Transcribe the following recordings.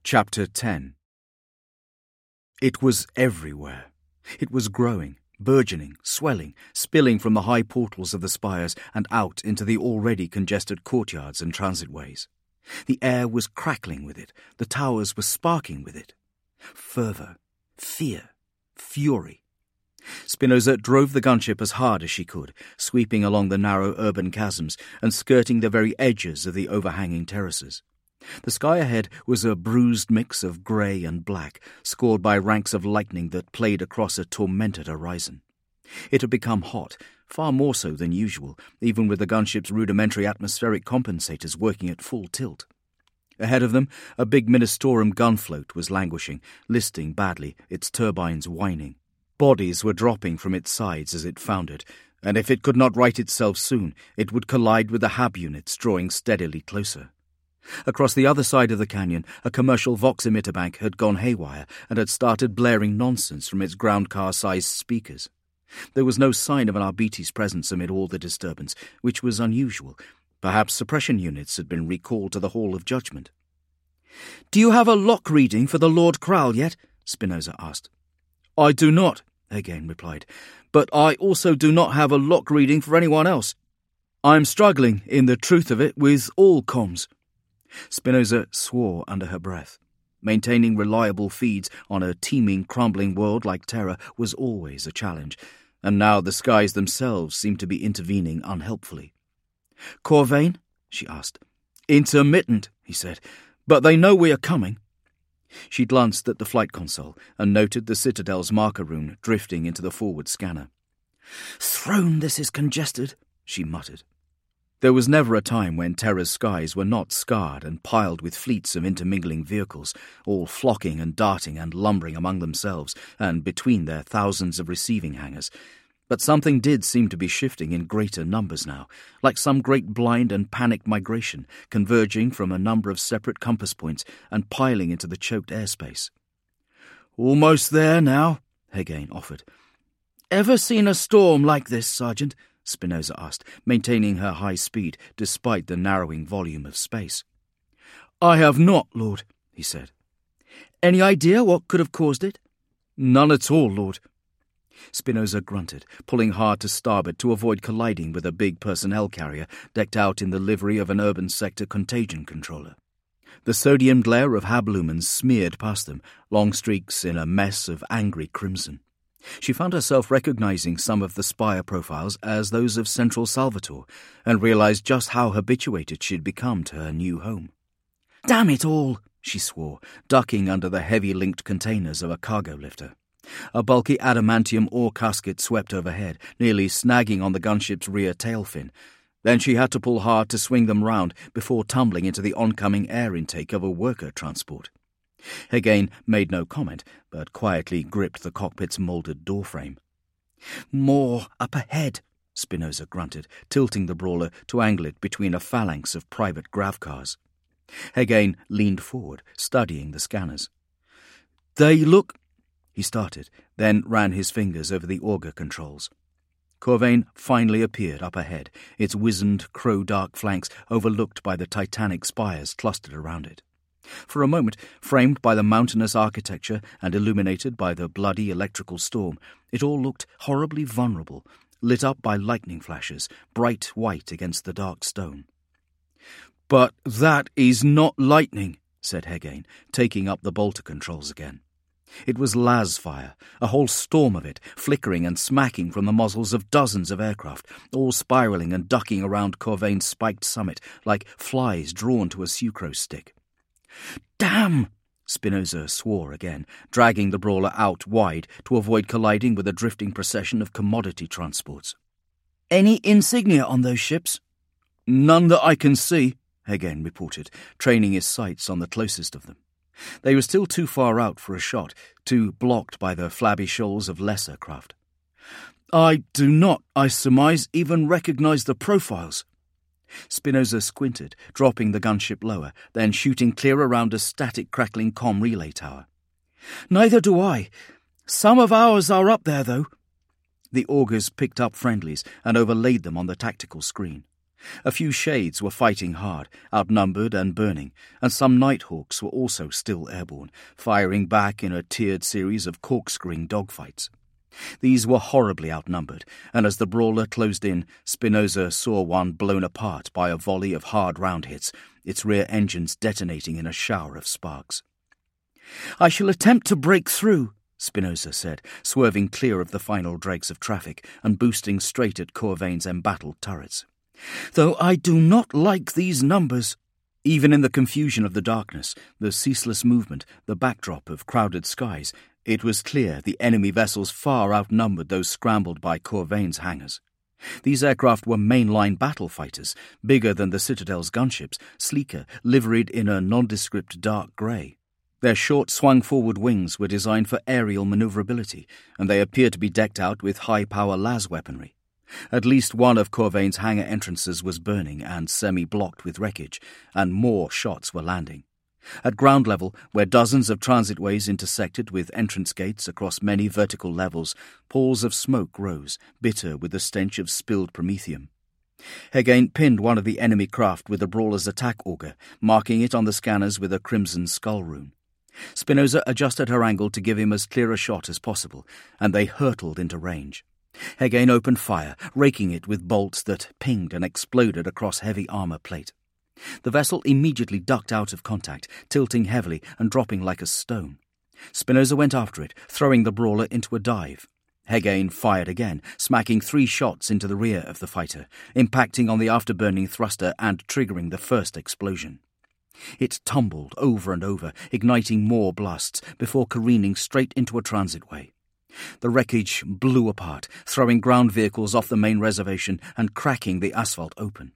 Chapter 10. It was everywhere. It was growing, burgeoning, swelling, spilling from the high portals of the spires and out into the already congested courtyards and transitways. The air was crackling with it, the towers were sparking with it. Fervour, fear, fury. Spinoza drove the gunship as hard as she could, sweeping along the narrow urban chasms and skirting the very edges of the overhanging terraces. The sky ahead was a bruised mix of grey and black, scored by ranks of lightning that played across a tormented horizon. It had become hot, far more so than usual, even with the gunship's rudimentary atmospheric compensators working at full tilt. Ahead of them, a big Ministorum gunfloat was languishing, listing badly, its turbines whining. Bodies were dropping from its sides as it foundered, and if it could not right itself soon, it would collide with the Hab units drawing steadily closer. Across the other side of the canyon, a commercial Vox emitter bank had gone haywire and had started blaring nonsense from its ground car-sized speakers. There was no sign of an Arbites presence amid all the disturbance, which was unusual. Perhaps suppression units had been recalled to the Hall of Judgment. "Do you have a lock reading for the Lord Kral yet?" Spinoza asked. "I do not," Hegane replied, "but I also do not have a lock reading for anyone else. I am struggling, in the truth of it, with all comms." Spinoza swore under her breath. Maintaining reliable feeds on a teeming, crumbling world like Terra was always a challenge, and now the skies themselves seemed to be intervening unhelpfully. "Corvain?" she asked. "Intermittent," he said, "but they know we are coming." She glanced at the flight console and noted the Citadel's marker rune drifting into the forward scanner. "Throne, this is congested," she muttered. There was never a time when Terra's skies were not scarred and piled with fleets of intermingling vehicles, all flocking and darting and lumbering among themselves and between their thousands of receiving hangars. But something did seem to be shifting in greater numbers now, like some great blind and panicked migration, converging from a number of separate compass points and piling into the choked airspace. "Almost there now," Hegane offered. "Ever seen a storm like this, Sergeant?" Spinoza asked, maintaining her high speed despite the narrowing volume of space. "I have not, Lord," he said. "Any idea what could have caused it?" "None at all, Lord." Spinoza grunted, pulling hard to starboard to avoid colliding with a big personnel carrier decked out in the livery of an urban sector contagion controller. The sodium glare of Hab lumens smeared past them, long streaks in a mess of angry crimson. She found herself recognizing some of the spire profiles as those of Central Salvatore, and realized just how habituated she'd become to her new home. "Damn it all!" she swore, ducking under the heavy linked containers of a cargo lifter. A bulky adamantium ore casket swept overhead, nearly snagging on the gunship's rear tail fin. Then she had to pull hard to swing them round before tumbling into the oncoming air intake of a worker transport. Hegane made no comment, but quietly gripped the cockpit's moulded doorframe. "More up ahead," Spinoza grunted, tilting the brawler to angle it between a phalanx of private gravcars. Hegane leaned forward, studying the scanners. "They look—" he started, then ran his fingers over the auger controls. Corvain finally appeared up ahead, its wizened, crow-dark flanks overlooked by the titanic spires clustered around it. For a moment, framed by the mountainous architecture and illuminated by the bloody electrical storm, it all looked horribly vulnerable, lit up by lightning flashes, bright white against the dark stone. "But that is not lightning," said Hegane, taking up the bolter controls again. It was las fire, a whole storm of it, flickering and smacking from the muzzles of dozens of aircraft, all spiralling and ducking around Corvain's spiked summit like flies drawn to a sucrose stick. "Damn!" Spinoza swore again, dragging the brawler out wide to avoid colliding with a drifting procession of commodity transports. "Any insignia on those ships?" "None that I can see," Hegane reported, training his sights on the closest of them. They were still too far out for a shot, too blocked by the flabby shoals of lesser craft. "I do not, I surmise, even recognize the profiles." Spinoza squinted, dropping the gunship lower, then shooting clear around a static crackling comm relay tower. "Neither do I. Some of ours are up there, though." The augers picked up friendlies and overlaid them on the tactical screen. A few shades were fighting hard, outnumbered and burning, and some Nighthawks were also still airborne, firing back in a tiered series of corkscrewing dogfights. These were horribly outnumbered, and as the brawler closed in, Spinoza saw one blown apart by a volley of hard round hits, its rear engines detonating in a shower of sparks. "I shall attempt to break through," Spinoza said, swerving clear of the final dregs of traffic and boosting straight at Corvain's embattled turrets. "Though I do not like these numbers." Even in the confusion of the darkness, the ceaseless movement, the backdrop of crowded skies, it was clear the enemy vessels far outnumbered those scrambled by Corvain's hangars. These aircraft were mainline battle fighters, bigger than the Citadel's gunships, sleeker, liveried in a nondescript dark grey. Their short swung-forward wings were designed for aerial manoeuvrability, and they appeared to be decked out with high-power las weaponry. At least one of Corvain's hangar entrances was burning and semi-blocked with wreckage, and more shots were landing. At ground level, where dozens of transitways intersected with entrance gates across many vertical levels, palls of smoke rose, bitter with the stench of spilled promethium. Hegain pinned one of the enemy craft with the brawler's attack auger, marking it on the scanners with a crimson skull rune. Spinoza adjusted her angle to give him as clear a shot as possible, and they hurtled into range. Hegain opened fire, raking it with bolts that pinged and exploded across heavy armour plate. The vessel immediately ducked out of contact, tilting heavily and dropping like a stone. Spinoza went after it, throwing the brawler into a dive. Hegain fired again, smacking 3 shots into the rear of the fighter, impacting on the afterburning thruster and triggering the first explosion. It tumbled over and over, igniting more blasts before careening straight into a transitway. The wreckage blew apart, throwing ground vehicles off the main reservation and cracking the asphalt open.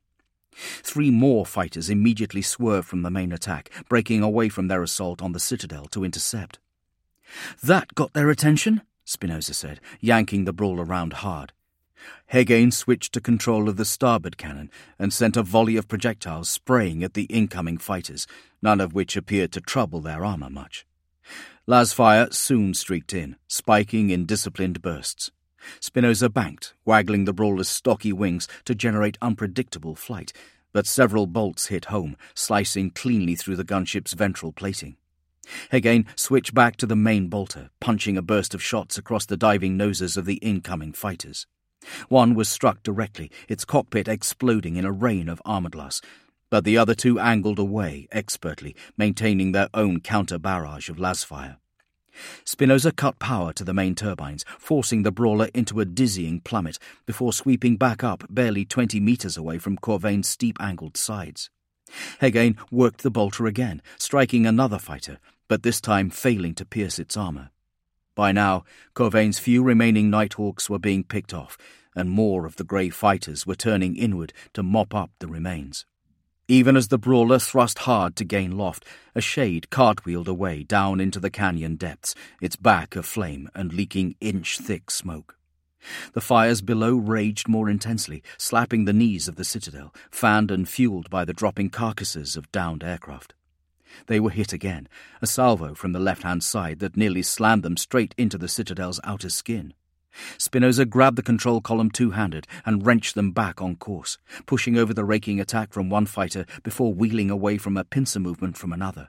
3 more fighters immediately swerved from the main attack, breaking away from their assault on the Citadel to intercept. "That got their attention," Spinoza said, yanking the brawler round hard. Hegain switched to control of the starboard cannon and sent a volley of projectiles spraying at the incoming fighters, none of which appeared to trouble their armour much. Las fire soon streaked in, spiking in disciplined bursts. Spinoza banked, waggling the brawler's stocky wings to generate unpredictable flight, but several bolts hit home, slicing cleanly through the gunship's ventral plating. Hegain switched back to the main bolter, punching a burst of shots across the diving noses of the incoming fighters. One was struck directly, its cockpit exploding in a rain of armour glass, but the other 2 angled away expertly, maintaining their own counter-barrage of las fire. Spinoza cut power to the main turbines, forcing the brawler into a dizzying plummet before sweeping back up barely 20 metres away from Corvain's steep-angled sides. Hegain worked the bolter again, striking another fighter, but this time failing to pierce its armour. By now, Corvain's few remaining Nighthawks were being picked off, and more of the grey fighters were turning inward to mop up the remains. Even as the brawler thrust hard to gain loft, a shade cartwheeled away down into the canyon depths, its back aflame and leaking inch-thick smoke. The fires below raged more intensely, slapping the knees of the Citadel, fanned and fueled by the dropping carcasses of downed aircraft. They were hit again, a salvo from the left-hand side that nearly slammed them straight into the Citadel's outer skin. Spinoza grabbed the control column 2-handed and wrenched them back on course, pushing over the raking attack from one fighter before wheeling away from a pincer movement from another.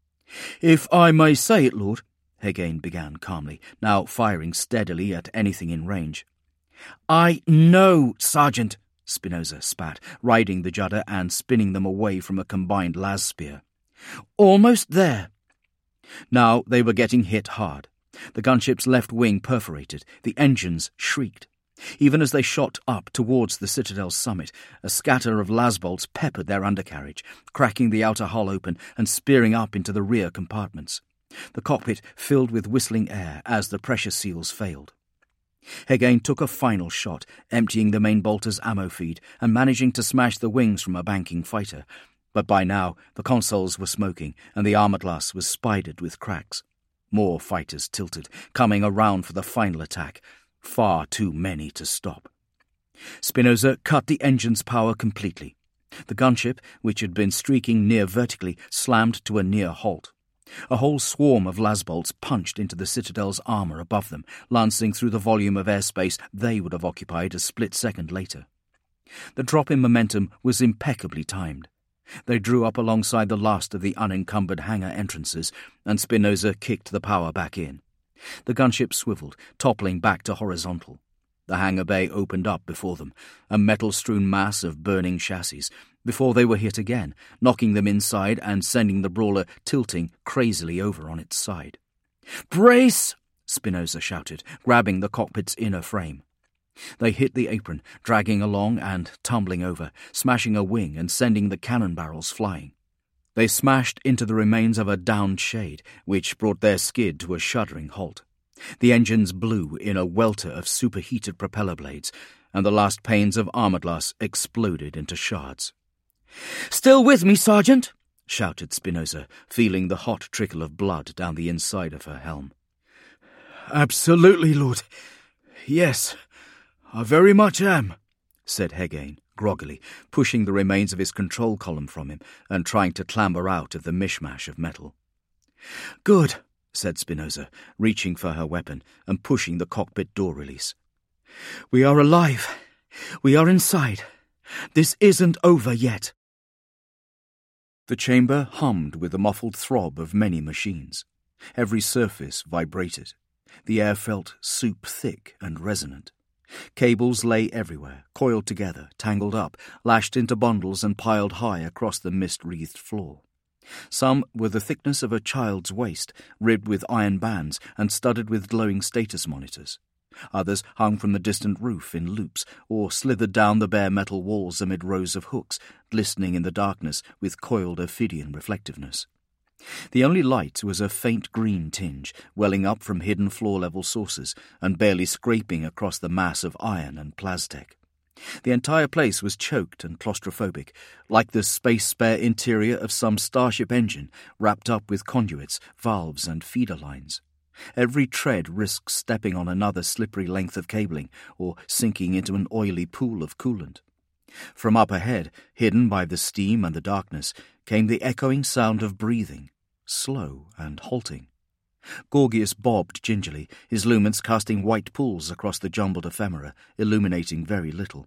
"If I may say it, Lord," Hegain began calmly, now firing steadily at anything in range. "I know, Sergeant," Spinoza spat, riding the judder and spinning them away from a combined las spear. "Almost there." Now they were getting hit hard. The gunship's left wing perforated, the engines shrieked. Even as they shot up towards the Citadel's summit, a scatter of las bolts peppered their undercarriage, cracking the outer hull open and spearing up into the rear compartments. The cockpit filled with whistling air as the pressure seals failed. Hegain took a final shot, emptying the main bolter's ammo feed and managing to smash the wings from a banking fighter, but by now the consoles were smoking and the armour glass was spidered with cracks. More fighters tilted, coming around for the final attack, far too many to stop. Spinoza cut the engine's power completely. The gunship, which had been streaking near vertically, slammed to a near halt. A whole swarm of las bolts punched into the Citadel's armour above them, lancing through the volume of airspace they would have occupied a split second later. The drop in momentum was impeccably timed. They drew up alongside the last of the unencumbered hangar entrances, and Spinoza kicked the power back in. The gunship swiveled, toppling back to horizontal. The hangar bay opened up before them, a metal-strewn mass of burning chassis, before they were hit again, knocking them inside and sending the brawler tilting crazily over on its side. "Brace!" Spinoza shouted, grabbing the cockpit's inner frame. They hit the apron, dragging along and tumbling over, smashing a wing and sending the cannon barrels flying. They smashed into the remains of a downed shade, which brought their skid to a shuddering halt. The engines blew in a welter of superheated propeller blades, and the last panes of armor glass exploded into shards. "Still with me, Sergeant?" shouted Spinoza, feeling the hot trickle of blood down the inside of her helm. "Absolutely, Lord. Yes, I very much am," said Hegain, groggily, pushing the remains of his control column from him and trying to clamber out of the mishmash of metal. "Good," said Spinoza, reaching for her weapon and pushing the cockpit door release. "We are alive. We are inside. This isn't over yet." The chamber hummed with the muffled throb of many machines. Every surface vibrated. The air felt soup-thick and resonant. Cables lay everywhere, coiled together, tangled up, lashed into bundles and piled high across the mist-wreathed floor. Some were the thickness of a child's waist, ribbed with iron bands and studded with glowing status monitors. Others hung from the distant roof in loops, or slithered down the bare metal walls amid rows of hooks, glistening in the darkness with coiled Ophidian reflectiveness. The only light was a faint green tinge, welling up from hidden floor-level sources and barely scraping across the mass of iron and plastech. The entire place was choked and claustrophobic, like the space-spare interior of some starship engine wrapped up with conduits, valves and feeder lines. Every tread risked stepping on another slippery length of cabling or sinking into an oily pool of coolant. From up ahead, hidden by the steam and the darkness, came the echoing sound of breathing, slow and halting. Gorgias bobbed gingerly, his lumens casting white pools across the jumbled ephemera, illuminating very little.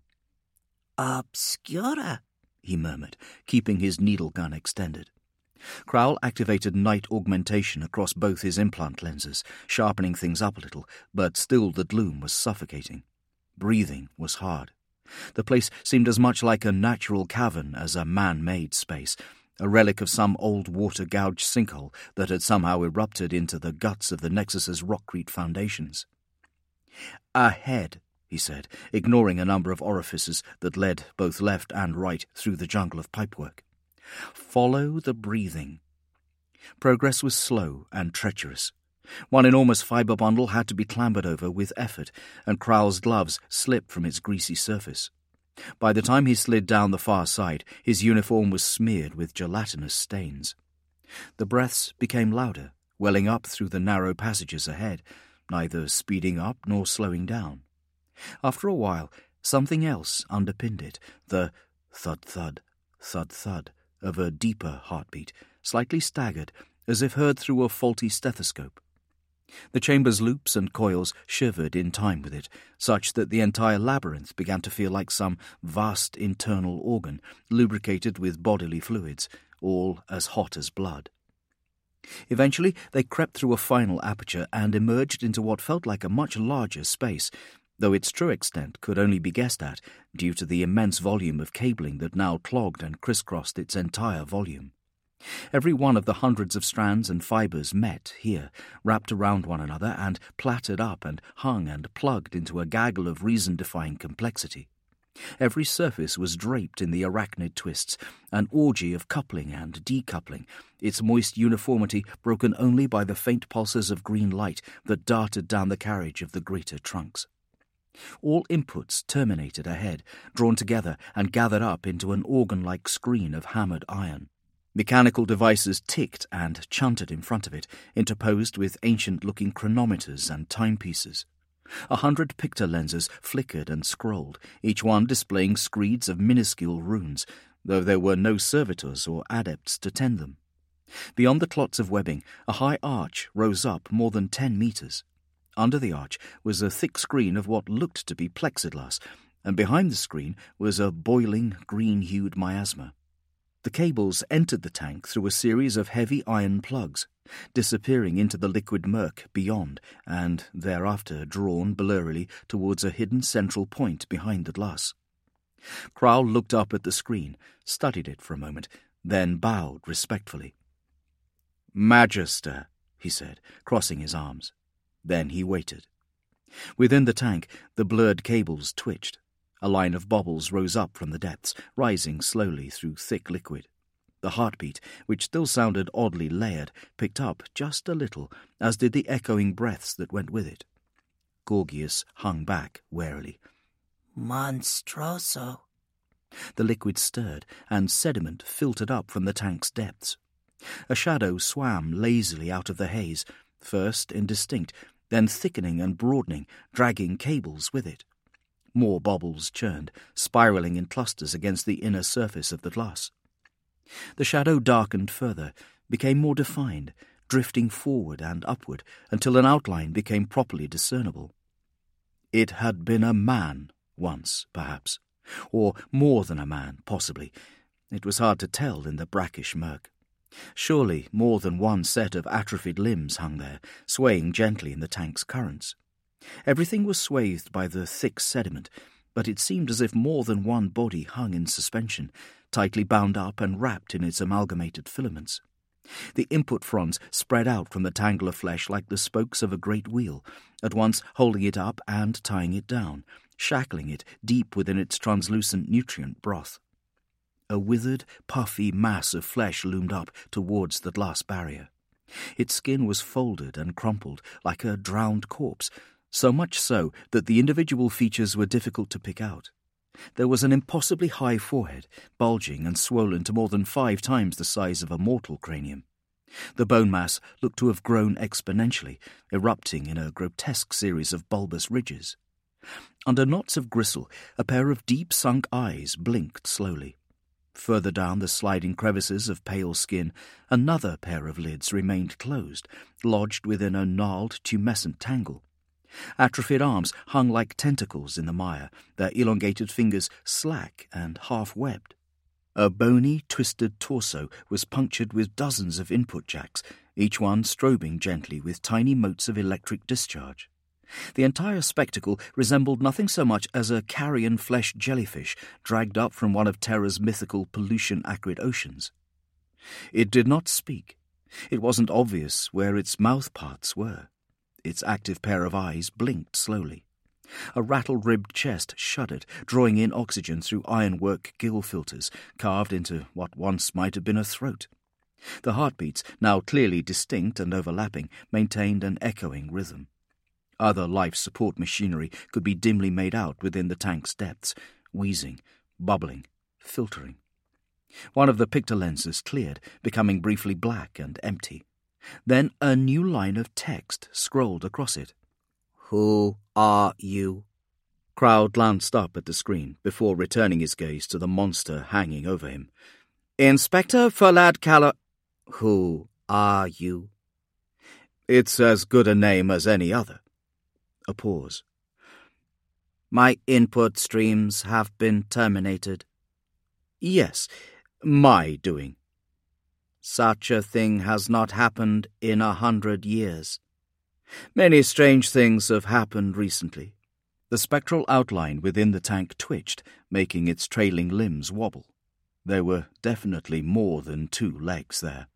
"Obscura," he murmured, keeping his needle gun extended. Crowell activated night augmentation across both his implant lenses, sharpening things up a little, but still the gloom was suffocating. Breathing was hard. The place seemed as much like a natural cavern as a man-made space, a relic of some old water-gouged sinkhole that had somehow erupted into the guts of the Nexus's rockcrete foundations. "Ahead," he said, ignoring a number of orifices that led both left and right through the jungle of pipework. "Follow the breathing." Progress was slow and treacherous. One enormous fibre bundle had to be clambered over with effort, and Crowell's gloves slipped from its greasy surface. By the time he slid down the far side, his uniform was smeared with gelatinous stains. The breaths became louder, welling up through the narrow passages ahead, neither speeding up nor slowing down. After a while, something else underpinned it, the thud-thud, thud-thud of a deeper heartbeat, slightly staggered, as if heard through a faulty stethoscope. The chamber's loops and coils shivered in time with it, such that the entire labyrinth began to feel like some vast internal organ, lubricated with bodily fluids, all as hot as blood. Eventually they crept through a final aperture and emerged into what felt like a much larger space, though its true extent could only be guessed at due to the immense volume of cabling that now clogged and crisscrossed its entire volume. Every one of the hundreds of strands and fibres met here, wrapped around one another and plaited up and hung and plugged into a gaggle of reason-defying complexity. Every surface was draped in the arachnid twists, an orgy of coupling and decoupling, its moist uniformity broken only by the faint pulses of green light that darted down the carriage of the greater trunks. All inputs terminated ahead, drawn together and gathered up into an organ-like screen of hammered iron. Mechanical devices ticked and chunted in front of it, interposed with ancient-looking chronometers and timepieces. 100 picture lenses flickered and scrolled, each one displaying screeds of minuscule runes, though there were no servitors or adepts to tend them. Beyond the clots of webbing, a high arch rose up more than 10 meters. Under the arch was a thick screen of what looked to be plexiglass, and behind the screen was a boiling, green-hued miasma. The cables entered the tank through a series of heavy iron plugs, disappearing into the liquid murk beyond, and thereafter drawn blurrily towards a hidden central point behind the glass. Crowell looked up at the screen, studied it for a moment, then bowed respectfully. "Magister," he said, crossing his arms. Then he waited. Within the tank, the blurred cables twitched. A line of bubbles rose up from the depths, rising slowly through thick liquid. The heartbeat, which still sounded oddly layered, picked up just a little, as did the echoing breaths that went with it. Gorgias hung back warily. "Monstroso." The liquid stirred, and sediment filtered up from the tank's depths. A shadow swam lazily out of the haze, first indistinct, then thickening and broadening, dragging cables with it. More bubbles churned, spiralling in clusters against the inner surface of the glass. The shadow darkened further, became more defined, drifting forward and upward until an outline became properly discernible. It had been a man once, perhaps, or more than a man, possibly. It was hard to tell in the brackish murk. Surely more than one set of atrophied limbs hung there, swaying gently in the tank's currents. Everything was swathed by the thick sediment, but it seemed as if more than one body hung in suspension, tightly bound up and wrapped in its amalgamated filaments. The input fronds spread out from the tangle of flesh like the spokes of a great wheel, at once holding it up and tying it down, shackling it deep within its translucent nutrient broth. A withered, puffy mass of flesh loomed up towards the glass barrier. Its skin was folded and crumpled like a drowned corpse, so much so that the individual features were difficult to pick out. There was an impossibly high forehead, bulging and swollen to more than 5 times the size of a mortal cranium. The bone mass looked to have grown exponentially, erupting in a grotesque series of bulbous ridges. Under knots of gristle, a pair of deep-sunk eyes blinked slowly. Further down the sliding crevices of pale skin, another pair of lids remained closed, lodged within a gnarled, tumescent tangle. Atrophied arms hung like tentacles in the mire, their elongated fingers slack and half-webbed. A bony, twisted torso was punctured with dozens of input jacks, each one strobing gently with tiny motes of electric discharge. The entire spectacle resembled nothing so much as a carrion flesh jellyfish dragged up from one of Terra's mythical pollution-acrid oceans. It did not speak. It wasn't obvious where its mouth parts were. Its active pair of eyes blinked slowly. A rattle-ribbed chest shuddered, drawing in oxygen through ironwork gill filters, carved into what once might have been a throat. The heartbeats, now clearly distinct and overlapping, maintained an echoing rhythm. Other life-support machinery could be dimly made out within the tank's depths, wheezing, bubbling, filtering. One of the picture lenses cleared, becoming briefly black and empty. Then a new line of text scrolled across it. "Who are you?" Crowell glanced up at the screen before returning his gaze to the monster hanging over him. "Inspector Ferlad Calla—" "Who are you?" "It's as good a name as any other." A pause. "My input streams have been terminated." "Yes, my doing." "Such a thing has not happened in 100 years. Many strange things have happened recently." The spectral outline within the tank twitched, making its trailing limbs wobble. There were definitely more than 2 legs there.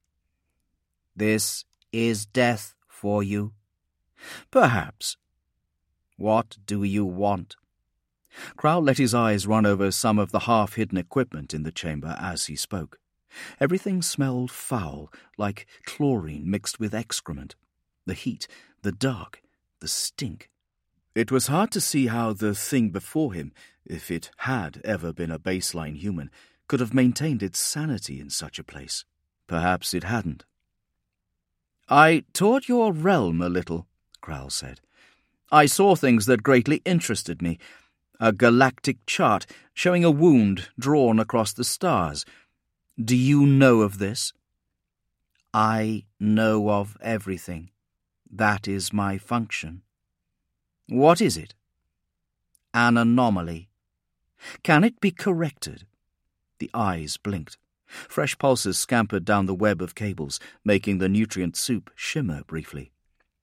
"This is death for you?" "Perhaps." "What do you want?" Crowell let his eyes run over some of the half-hidden equipment in the chamber as he spoke. Everything smelled foul, like chlorine mixed with excrement. The heat, the dark, the stink. It was hard to see how the thing before him, if it had ever been a baseline human, could have maintained its sanity in such a place. Perhaps it hadn't. "I toured your realm a little," Crowell said. "I saw things that greatly interested me. A galactic chart showing a wound drawn across the stars. Do you know of this?" "I know of everything. That is my function." "What is it?" "An anomaly. Can it be corrected? The eyes blinked. Fresh pulses scampered down the web of cables, making the nutrient soup shimmer briefly.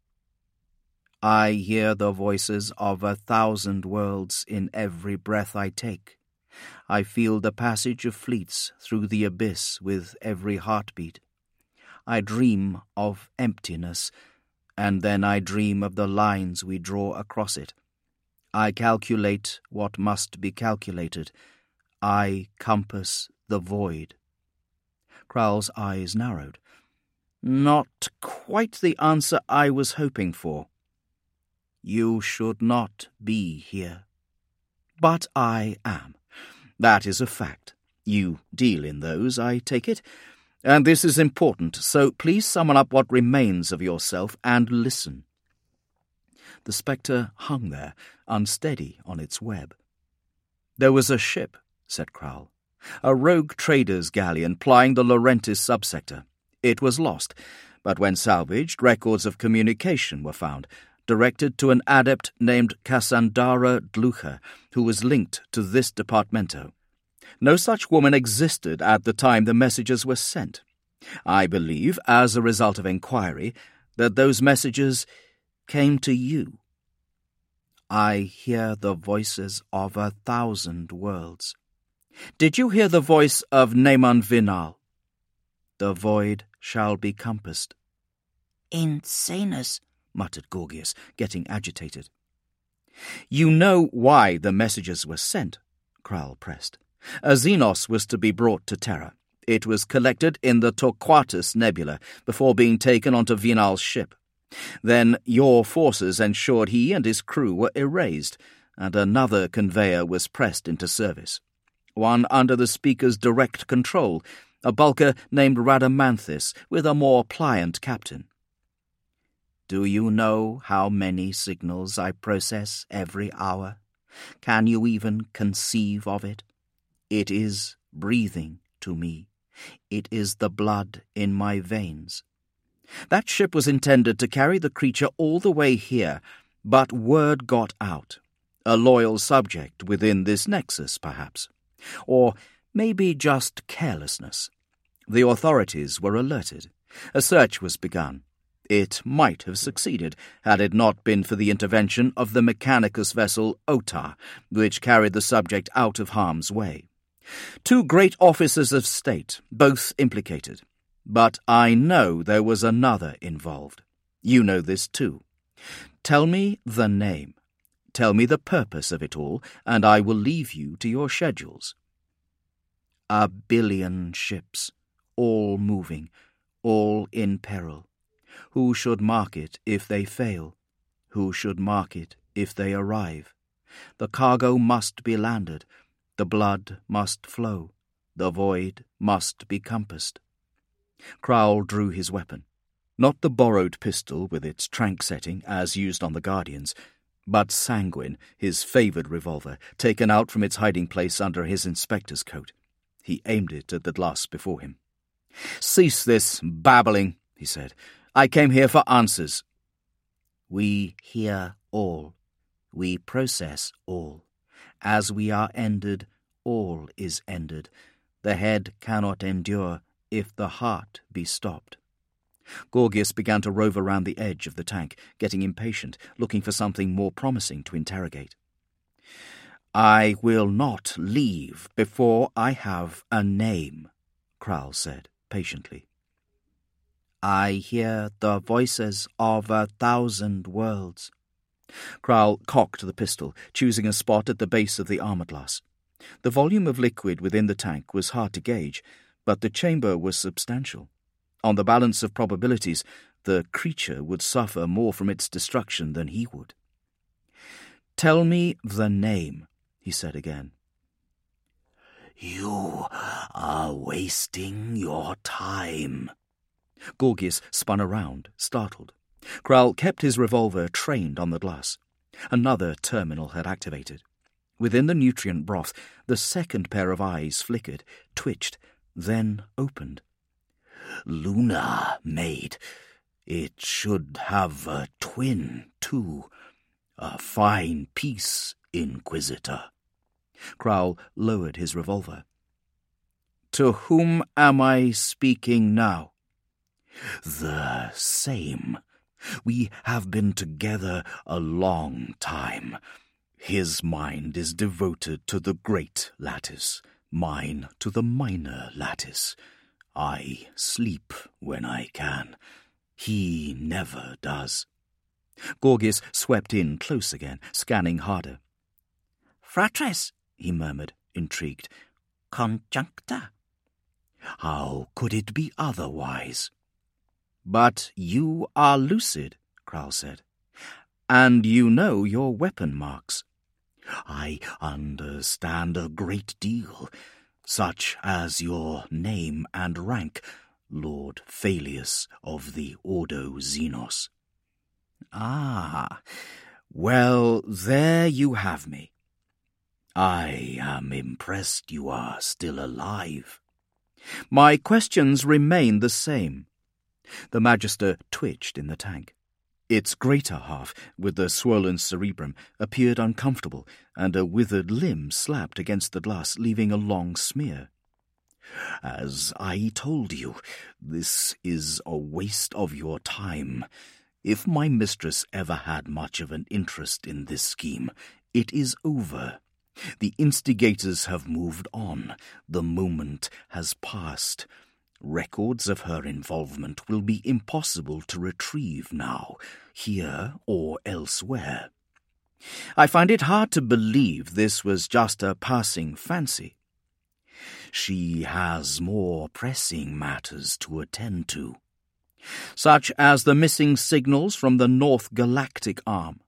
I hear the voices of 1,000 worlds in every breath I take. I feel the passage of fleets through the abyss with every heartbeat. I dream of emptiness, and then I dream of the lines we draw across it. I calculate what must be calculated. I compass the void. Kral's eyes narrowed. Not quite the answer I was hoping for. You should not be here. But I am. That is a fact. You deal in those, I take it. And this is important, so please summon up what remains of yourself and listen. The spectre hung there, unsteady on its web. There was a ship, said Kral. A rogue trader's galleon plying the Laurentis subsector. It was lost, but when salvaged, records of communication were found, directed to an adept named Cassandara Dlucher, who was linked to this departamento. No such woman existed at the time the messages were sent. I believe, as a result of inquiry, that those messages came to you. I hear the voices of 1,000 worlds. Did you hear the voice of Naaman Vinal? The void shall be compassed. Insanus, muttered Gorgias, getting agitated. You know why the messages were sent, Kral pressed. A Xenos was to be brought to Terra. It was collected in the Torquatus Nebula before being taken onto Vinal's ship. Then your forces ensured he and his crew were erased, and another conveyor was pressed into service. One under the Speaker's direct control, a bulker named Radamanthus with a more pliant captain. Do you know how many signals I process every hour? Can you even conceive of it? It is breathing to me. It is the blood in my veins. That ship was intended to carry the creature all the way here, but word got out. A loyal subject within this nexus, perhaps. Or maybe just carelessness. The authorities were alerted. A search was begun. It might have succeeded had it not been for the intervention of the Mechanicus vessel Otar, which carried the subject out of harm's way. 2 great officers of state, both implicated. But I know there was another involved. You know this too. Tell me the name. Tell me the purpose of it all, and I will leave you to your schedules. 1 billion ships, all moving, all in peril. Who should mark it if they fail? Who should mark it if they arrive? The cargo must be landed. The blood must flow. The void must be compassed. Kral drew his weapon. Not the borrowed pistol with its trank setting, as used on the Guardians, but Sanguine, his favoured revolver, taken out from its hiding place under his inspector's coat. He aimed it at the glass before him. "Cease this babbling," he said. "I came here for answers." "We hear all. We process all. As we are ended, all is ended. The head cannot endure if the heart be stopped." Gorgias began to rove around the edge of the tank, getting impatient, looking for something more promising to interrogate. "I will not leave before I have a name," Kral said, patiently. "I hear the voices of 1,000 worlds." Kral cocked the pistol, choosing a spot at the base of the armor glass. The volume of liquid within the tank was hard to gauge, but the chamber was substantial. On the balance of probabilities, the creature would suffer more from its destruction than he would. "Tell me the name," he said again. "You are wasting your time." Gorgias spun around, startled. Kral kept his revolver trained on the glass. Another terminal had activated. Within the nutrient broth, the second pair of eyes flickered, twitched, then opened. "Luna, mate. It should have a twin, too. A fine piece, Inquisitor." Crowl lowered his revolver. "To whom am I speaking now?" "The same. We have been together a long time. His mind is devoted to the great lattice, mine to the minor lattice. I sleep when I can. He never does." Gorgias swept in close again, scanning harder. "Fratres," he murmured, intrigued. "Conjuncta." "How could it be otherwise?" "But you are lucid," Crowl said. "And you know your weapon marks." "I understand a great deal, such as your name and rank, Lord Phaelius of the Ordo Xenos." "Ah, well, there you have me." "I am impressed you are still alive." "My questions remain the same." The Magister twitched in the tank. Its greater half, with the swollen cerebrum, appeared uncomfortable, and a withered limb slapped against the glass, leaving a long smear. "As I told you, this is a waste of your time. If my mistress ever had much of an interest in this scheme, it is over. The instigators have moved on. The moment has passed. Records of her involvement will be impossible to retrieve now, here or elsewhere." "I find it hard to believe this was just a passing fancy." "She has more pressing matters to attend to." "Such as the missing signals from the North Galactic Arm."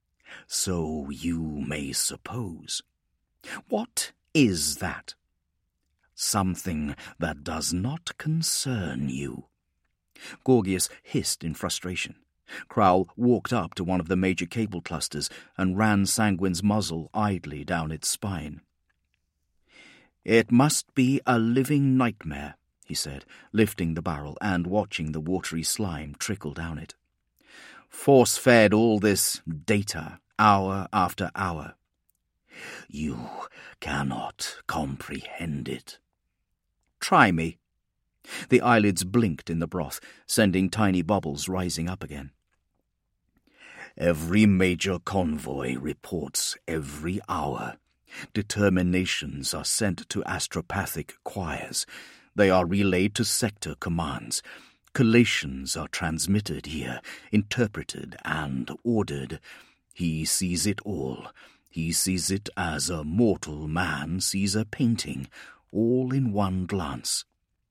"So you may suppose." "What is that?" "Something that does not concern you." Gorgias hissed in frustration. Crowl walked up to one of the major cable clusters and ran Sanguine's muzzle idly down its spine. "It must be a living nightmare," he said, lifting the barrel and watching the watery slime trickle down it. "Force-fed all this data, hour after hour." "You cannot comprehend it." "Try me." The eyelids blinked in the broth, sending tiny bubbles rising up again. "Every major convoy reports every hour. Determinations are sent to astropathic choirs. They are relayed to sector commands. Collations are transmitted here, interpreted and ordered. He sees it all. He sees it as a mortal man sees a painting, all in one glance.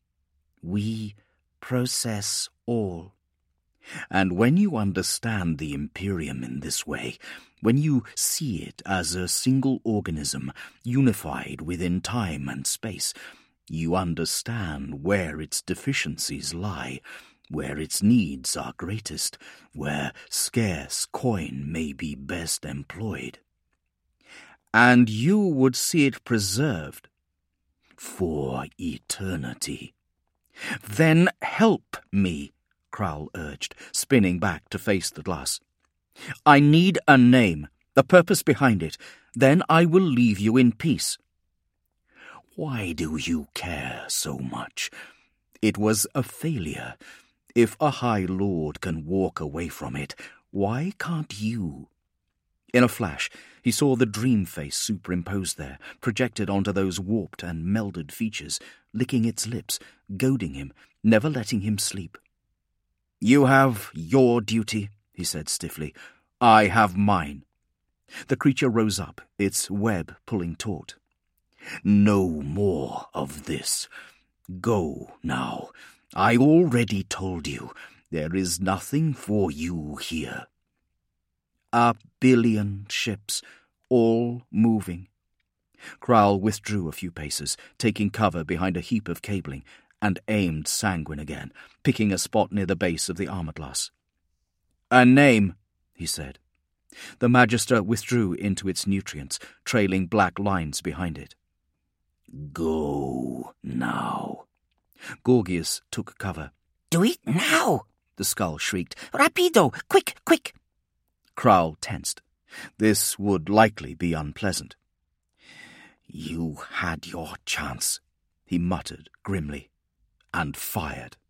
We process all. And when you understand the Imperium in this way, when you see it as a single organism, unified within time and space, you understand where its deficiencies lie, where its needs are greatest, where scarce coin may be best employed. And you would see it preserved. For eternity. Then help me, Crowl urged, spinning back to face the glass. I need a name, the purpose behind it. Then I will leave you in peace. Why do you care so much? It was a failure. If a High Lord can walk away from it, why can't you? In a flash, he saw the dream face superimposed there, projected onto those warped and melded features, licking its lips, goading him, never letting him sleep. You have your duty, he said stiffly. I have mine. The creature rose up, its web pulling taut. No more of this. Go now. I already told you, there is nothing for you here. 1 billion ships, all moving. Crowl withdrew a few paces, taking cover behind a heap of cabling, and aimed Sanguine again, picking a spot near the base of the armor glass. A name, he said. The Magister withdrew into its nutrients, trailing black lines behind it. Go now. Gorgias took cover. Do it now, the skull shrieked. Rapido, quick, quick. Crowl tensed. This would likely be unpleasant. You had your chance, he muttered grimly, and fired.